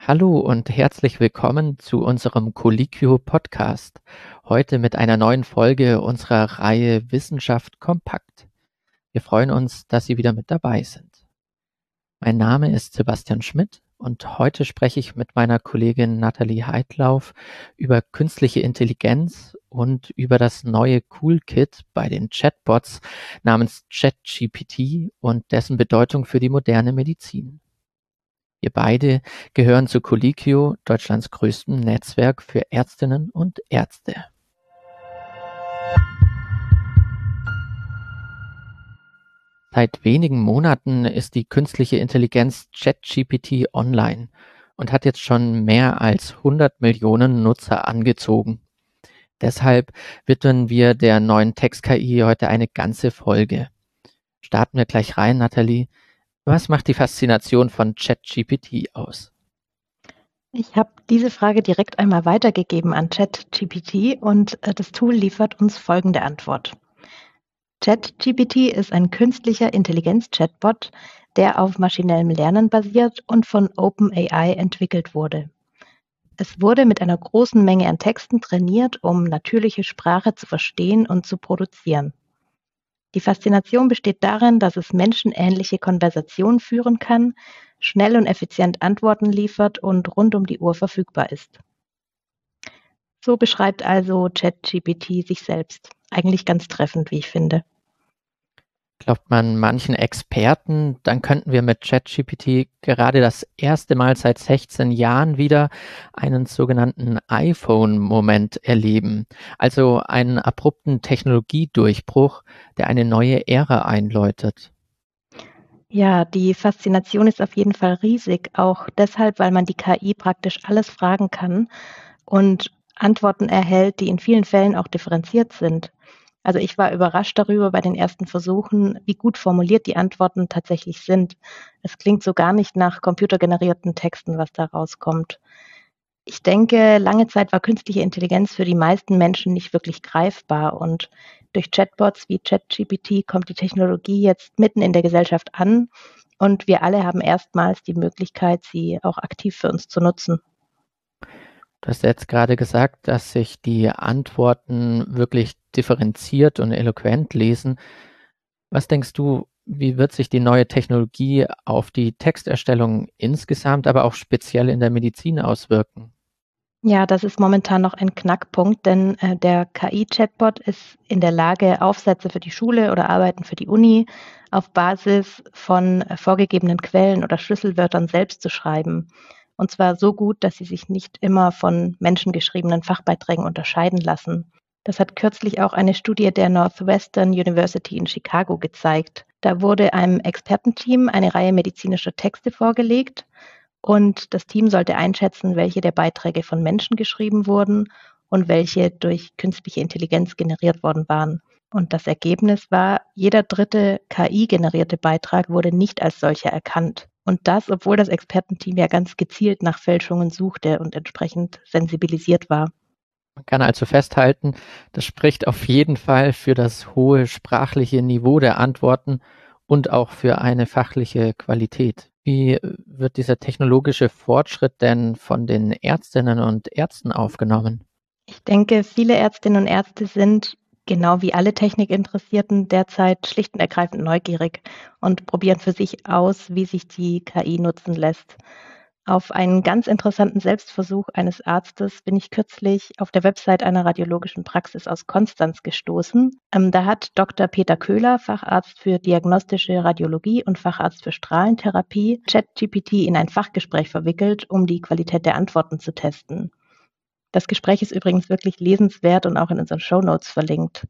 Hallo und herzlich willkommen zu unserem Colliquio Podcast. Heute mit einer neuen Folge unserer Reihe Wissenschaft kompakt. Wir freuen uns, dass Sie wieder mit dabei sind. Mein Name ist Sebastian Schmidt und heute spreche ich mit meiner Kollegin Nathalie Heidlauf über künstliche Intelligenz und über das neue Cool-Kit bei den Chatbots namens ChatGPT und dessen Bedeutung für die moderne Medizin. Wir beide gehören zu Colliquio, Deutschlands größtem Netzwerk für Ärztinnen und Ärzte. Seit wenigen Monaten ist die künstliche Intelligenz ChatGPT online und hat jetzt schon mehr als 100 Millionen Nutzer angezogen. Deshalb widmen wir der neuen Text-KI heute eine ganze Folge. Starten wir gleich rein, Nathalie. Was macht die Faszination von ChatGPT aus? Ich habe diese Frage direkt einmal weitergegeben an ChatGPT und das Tool liefert uns folgende Antwort. ChatGPT ist ein künstlicher Intelligenz-Chatbot, der auf maschinellem Lernen basiert und von OpenAI entwickelt wurde. Es wurde mit einer großen Menge an Texten trainiert, um natürliche Sprache zu verstehen und zu produzieren. Die Faszination besteht darin, dass es menschenähnliche Konversationen führen kann, schnell und effizient Antworten liefert und rund um die Uhr verfügbar ist. So beschreibt also ChatGPT sich selbst. Eigentlich ganz treffend, wie ich finde. Glaubt man manchen Experten, dann könnten wir mit ChatGPT gerade das erste Mal seit 16 Jahren wieder einen sogenannten iPhone-Moment erleben, also einen abrupten Technologiedurchbruch, der eine neue Ära einläutet. Ja, die Faszination ist auf jeden Fall riesig, auch deshalb, weil man die KI praktisch alles fragen kann und Antworten erhält, die in vielen Fällen auch differenziert sind. Also ich war überrascht darüber bei den ersten Versuchen, wie gut formuliert die Antworten tatsächlich sind. Es klingt so gar nicht nach computergenerierten Texten, was da rauskommt. Ich denke, lange Zeit war künstliche Intelligenz für die meisten Menschen nicht wirklich greifbar und durch Chatbots wie ChatGPT kommt die Technologie jetzt mitten in der Gesellschaft an und wir alle haben erstmals die Möglichkeit, sie auch aktiv für uns zu nutzen. Du hast jetzt gerade gesagt, dass sich die Antworten wirklich differenziert und eloquent lesen. Was denkst du, wie wird sich die neue Technologie auf die Texterstellung insgesamt, aber auch speziell in der Medizin auswirken? Ja, das ist momentan noch ein Knackpunkt, denn der KI-Chatbot ist in der Lage, Aufsätze für die Schule oder Arbeiten für die Uni auf Basis von vorgegebenen Quellen oder Schlüsselwörtern selbst zu schreiben. Und zwar so gut, dass sie sich nicht immer von menschengeschriebenen Fachbeiträgen unterscheiden lassen. Das hat kürzlich auch eine Studie der Northwestern University in Chicago gezeigt. Da wurde einem Expertenteam eine Reihe medizinischer Texte vorgelegt und das Team sollte einschätzen, welche der Beiträge von Menschen geschrieben wurden und welche durch künstliche Intelligenz generiert worden waren. Und das Ergebnis war, jeder dritte KI-generierte Beitrag wurde nicht als solcher erkannt. Und das, obwohl das Expertenteam ja ganz gezielt nach Fälschungen suchte und entsprechend sensibilisiert war. Man kann also festhalten, das spricht auf jeden Fall für das hohe sprachliche Niveau der Antworten und auch für eine fachliche Qualität. Wie wird dieser technologische Fortschritt denn von den Ärztinnen und Ärzten aufgenommen? Ich denke, viele Ärztinnen und Ärzte sind, genau wie alle Technikinteressierten, derzeit schlicht und ergreifend neugierig und probieren für sich aus, wie sich die KI nutzen lässt. Auf einen ganz interessanten Selbstversuch eines Arztes bin ich kürzlich auf der Website einer radiologischen Praxis aus Konstanz gestoßen. Da hat Dr. Peter Köhler, Facharzt für diagnostische Radiologie und Facharzt für Strahlentherapie, ChatGPT in ein Fachgespräch verwickelt, um die Qualität der Antworten zu testen. Das Gespräch ist übrigens wirklich lesenswert und auch in unseren Shownotes verlinkt.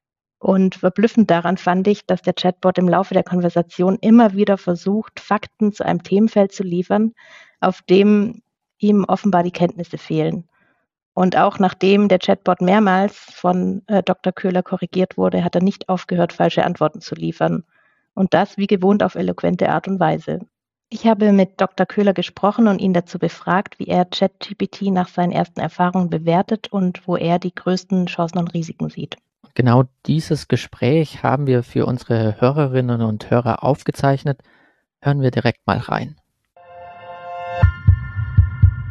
Und verblüffend daran fand ich, dass der Chatbot im Laufe der Konversation immer wieder versucht, Fakten zu einem Themenfeld zu liefern, auf dem ihm offenbar die Kenntnisse fehlen. Und auch nachdem der Chatbot mehrmals von Dr. Köhler korrigiert wurde, hat er nicht aufgehört, falsche Antworten zu liefern. Und das wie gewohnt auf eloquente Art und Weise. Ich habe mit Dr. Köhler gesprochen und ihn dazu befragt, wie er ChatGPT nach seinen ersten Erfahrungen bewertet und wo er die größten Chancen und Risiken sieht. Genau dieses Gespräch haben wir für unsere Hörerinnen und Hörer aufgezeichnet. Hören wir direkt mal rein.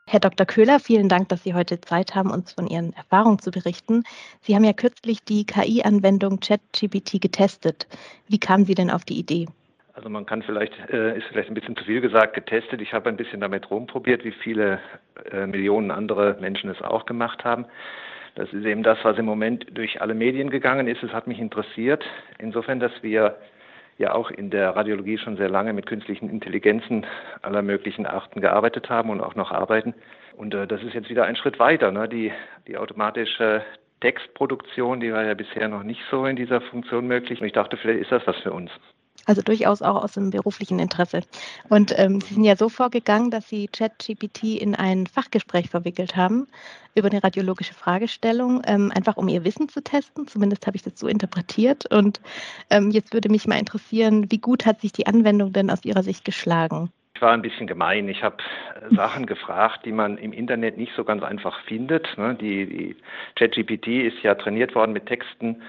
Herr Dr. Köhler, vielen Dank, dass Sie heute Zeit haben, uns von Ihren Erfahrungen zu berichten. Sie haben ja kürzlich die KI-Anwendung ChatGPT getestet. Wie kamen Sie denn auf die Idee? Also man kann ist vielleicht ein bisschen zu viel gesagt, getestet. Ich habe ein bisschen damit rumprobiert, wie viele Millionen andere Menschen es auch gemacht haben. Das ist eben das, was im Moment durch alle Medien gegangen ist. Es hat mich interessiert. Insofern, dass wir ja auch in der Radiologie schon sehr lange mit künstlichen Intelligenzen aller möglichen Arten gearbeitet haben und auch noch arbeiten. Und das ist jetzt wieder ein Schritt weiter. Ne? Die automatische Textproduktion, die war ja bisher noch nicht so in dieser Funktion möglich. Und ich dachte, vielleicht ist das was für uns. Also durchaus auch aus dem beruflichen Interesse. Und Sie sind ja so vorgegangen, dass Sie ChatGPT in ein Fachgespräch verwickelt haben über eine radiologische Fragestellung, einfach um Ihr Wissen zu testen. Zumindest habe ich das so interpretiert. Und jetzt würde mich mal interessieren, wie gut hat sich die Anwendung denn aus Ihrer Sicht geschlagen? Ich war ein bisschen gemein. Ich habe Sachen gefragt, die man im Internet nicht so ganz einfach findet. Die ChatGPT ist ja trainiert worden mit Texten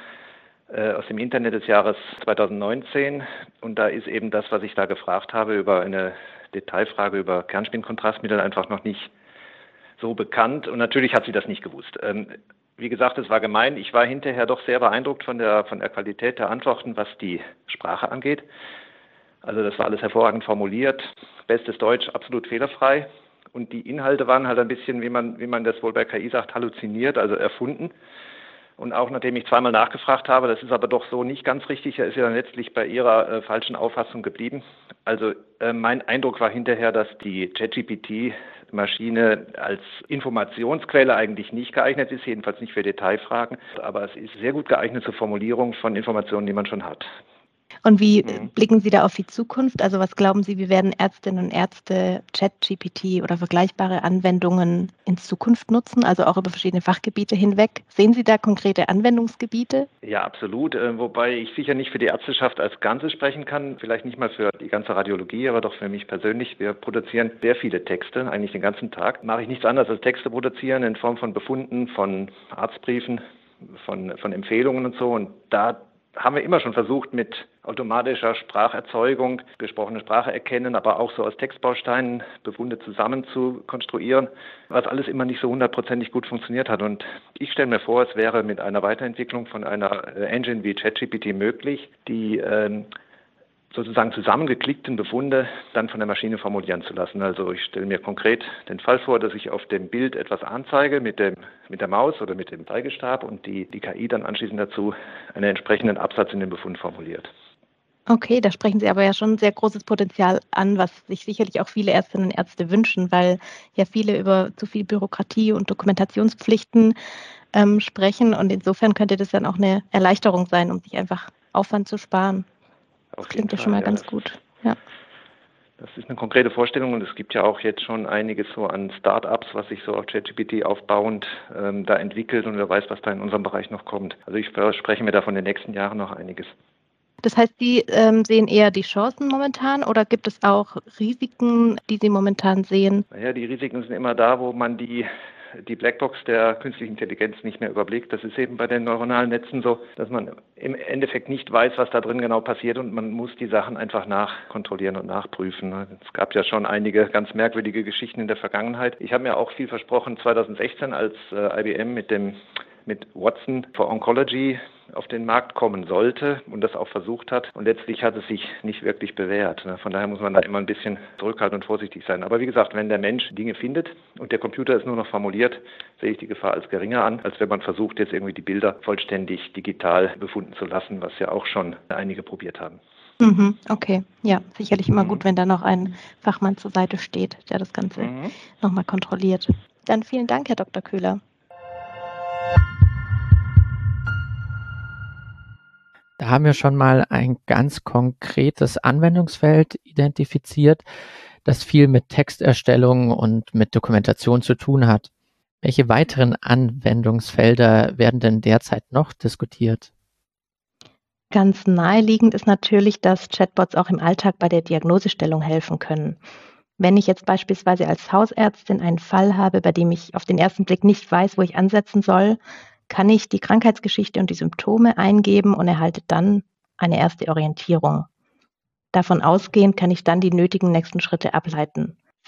aus dem Internet des Jahres 2019. Und da ist eben das, was ich da gefragt habe, über eine Detailfrage über Kernspinkontrastmittel einfach noch nicht so bekannt. Und natürlich hat sie das nicht gewusst. Wie gesagt, es war gemein. Ich war hinterher doch sehr beeindruckt von der Qualität der Antworten, was die Sprache angeht. Also das war alles hervorragend formuliert. Bestes Deutsch, absolut fehlerfrei. Und die Inhalte waren halt ein bisschen, wie man das wohl bei KI sagt, halluziniert, also erfunden. Und auch nachdem ich zweimal nachgefragt habe, das ist aber doch so nicht ganz richtig, er ist ja dann letztlich bei Ihrer falschen Auffassung geblieben. Also mein Eindruck war hinterher, dass die ChatGPT-Maschine als Informationsquelle eigentlich nicht geeignet ist, jedenfalls nicht für Detailfragen. Aber es ist sehr gut geeignet zur Formulierung von Informationen, die man schon hat. Und wie blicken Sie da auf die Zukunft? Also was glauben Sie, wie werden Ärztinnen und Ärzte ChatGPT oder vergleichbare Anwendungen in Zukunft nutzen, also auch über verschiedene Fachgebiete hinweg? Sehen Sie da konkrete Anwendungsgebiete? Ja, absolut. Wobei ich sicher nicht für die Ärzteschaft als Ganzes sprechen kann, vielleicht nicht mal für die ganze Radiologie, aber doch für mich persönlich. Wir produzieren sehr viele Texte, eigentlich den ganzen Tag. Mache ich nichts anderes als Texte produzieren in Form von Befunden, von Arztbriefen, von Empfehlungen und so. Und da haben wir immer schon versucht, mit automatischer Spracherzeugung, gesprochene Sprache erkennen, aber auch so aus Textbausteinen Befunde zusammen zu konstruieren, was alles immer nicht so hundertprozentig gut funktioniert hat. Und ich stelle mir vor, es wäre mit einer Weiterentwicklung von einer Engine wie ChatGPT möglich, die sozusagen zusammengeklickten Befunde dann von der Maschine formulieren zu lassen. Also ich stelle mir konkret den Fall vor, dass ich auf dem Bild etwas anzeige mit der Maus oder mit dem Zeigestab und die KI dann anschließend dazu einen entsprechenden Absatz in den Befund formuliert. Okay, da sprechen Sie aber ja schon ein sehr großes Potenzial an, was sich sicherlich auch viele Ärztinnen und Ärzte wünschen, weil ja viele über zu viel Bürokratie und Dokumentationspflichten sprechen. Und insofern könnte das dann auch eine Erleichterung sein, um sich einfach Aufwand zu sparen. Das klingt ja schon mal ganz gut. Ja. Das ist eine konkrete Vorstellung und es gibt ja auch jetzt schon einiges so an Start-ups, was sich so auf ChatGPT aufbauend da entwickelt und wer weiß, was da in unserem Bereich noch kommt. Also ich verspreche mir da von den nächsten Jahren noch einiges. Das heißt, Sie sehen eher die Chancen momentan oder gibt es auch Risiken, die Sie momentan sehen? Naja, die Risiken sind immer da, wo man die Blackbox der künstlichen Intelligenz nicht mehr überblickt. Das ist eben bei den neuronalen Netzen so, dass man im Endeffekt nicht weiß, was da drin genau passiert und man muss die Sachen einfach nachkontrollieren und nachprüfen. Es gab ja schon einige ganz merkwürdige Geschichten in der Vergangenheit. Ich habe mir auch viel versprochen 2016, als IBM mit Watson for Oncology auf den Markt kommen sollte und das auch versucht hat. Und letztlich hat es sich nicht wirklich bewährt. Von daher muss man da immer ein bisschen zurückhaltend und vorsichtig sein. Aber wie gesagt, wenn der Mensch Dinge findet und der Computer es nur noch formuliert, sehe ich die Gefahr als geringer an, als wenn man versucht, jetzt irgendwie die Bilder vollständig digital befunden zu lassen, was ja auch schon einige probiert haben. Okay, ja, sicherlich immer gut, wenn da noch ein Fachmann zur Seite steht, der das Ganze nochmal kontrolliert. Dann vielen Dank, Herr Dr. Köhler. Da haben wir schon mal ein ganz konkretes Anwendungsfeld identifiziert, das viel mit Texterstellung und mit Dokumentation zu tun hat. Welche weiteren Anwendungsfelder werden denn derzeit noch diskutiert? Ganz naheliegend ist natürlich, dass Chatbots auch im Alltag bei der Diagnosestellung helfen können. Wenn ich jetzt beispielsweise als Hausärztin einen Fall habe, bei dem ich auf den ersten Blick nicht weiß, wo ich ansetzen soll, kann ich die Krankheitsgeschichte und die Symptome eingeben und erhalte dann eine erste Orientierung. Davon ausgehend kann ich dann die nötigen nächsten Schritte ableiten.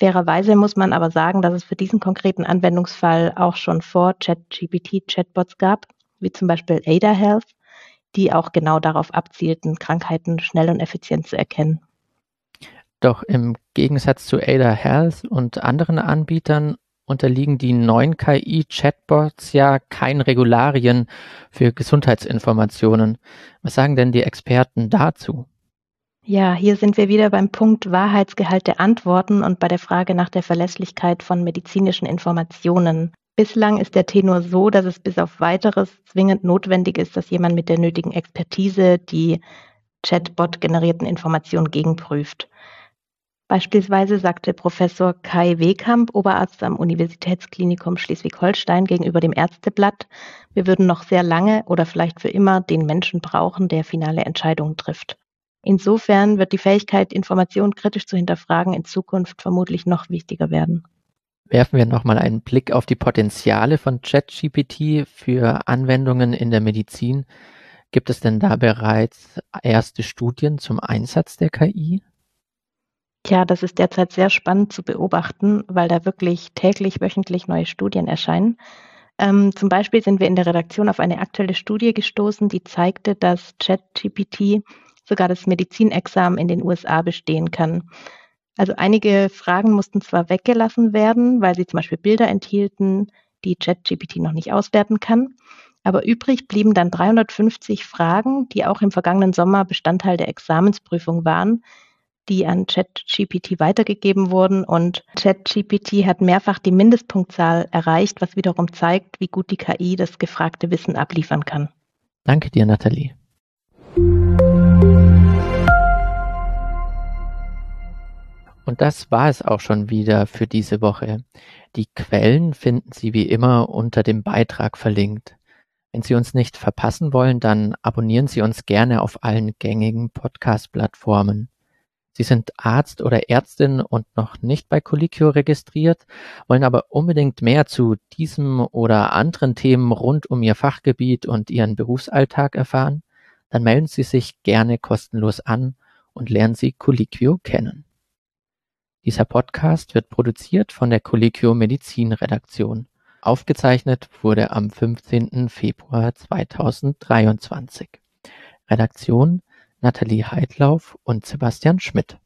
Fairerweise muss man aber sagen, dass es für diesen konkreten Anwendungsfall auch schon vor ChatGPT Chatbots gab, wie zum Beispiel Ada Health, die auch genau darauf abzielten, Krankheiten schnell und effizient zu erkennen. Doch im Gegensatz zu Ada Health und anderen Anbietern unterliegen die neuen KI-Chatbots ja keinen Regularien für Gesundheitsinformationen. Was sagen denn die Experten dazu? Ja, hier sind wir wieder beim Punkt Wahrheitsgehalt der Antworten und bei der Frage nach der Verlässlichkeit von medizinischen Informationen. Bislang ist der Tenor so, dass es bis auf Weiteres zwingend notwendig ist, dass jemand mit der nötigen Expertise die Chatbot-generierten Informationen gegenprüft. Beispielsweise sagte Professor Kai Wehkamp, Oberarzt am Universitätsklinikum Schleswig-Holstein, gegenüber dem Ärzteblatt, wir würden noch sehr lange oder vielleicht für immer den Menschen brauchen, der finale Entscheidungen trifft. Insofern wird die Fähigkeit, Informationen kritisch zu hinterfragen, in Zukunft vermutlich noch wichtiger werden. Werfen wir nochmal einen Blick auf die Potenziale von ChatGPT für Anwendungen in der Medizin. Gibt es denn da bereits erste Studien zum Einsatz der KI? Tja, das ist derzeit sehr spannend zu beobachten, weil da wirklich täglich, wöchentlich neue Studien erscheinen. Zum Beispiel sind wir in der Redaktion auf eine aktuelle Studie gestoßen, die zeigte, dass ChatGPT sogar das Medizinexamen in den USA bestehen kann. Also einige Fragen mussten zwar weggelassen werden, weil sie zum Beispiel Bilder enthielten, die ChatGPT noch nicht auswerten kann, aber übrig blieben dann 350 Fragen, die auch im vergangenen Sommer Bestandteil der Examensprüfung waren, die an ChatGPT weitergegeben wurden, und ChatGPT hat mehrfach die Mindestpunktzahl erreicht, was wiederum zeigt, wie gut die KI das gefragte Wissen abliefern kann. Danke dir, Nathalie. Und das war es auch schon wieder für diese Woche. Die Quellen finden Sie wie immer unter dem Beitrag verlinkt. Wenn Sie uns nicht verpassen wollen, dann abonnieren Sie uns gerne auf allen gängigen Podcast-Plattformen. Sie sind Arzt oder Ärztin und noch nicht bei Colliquio registriert, wollen aber unbedingt mehr zu diesem oder anderen Themen rund um Ihr Fachgebiet und Ihren Berufsalltag erfahren? Dann melden Sie sich gerne kostenlos an und lernen Sie Colliquio kennen. Dieser Podcast wird produziert von der Colliquio Medizin Redaktion. Aufgezeichnet wurde am 15. Februar 2023. Redaktion Nathalie Heidlauf und Sebastian Schmidt.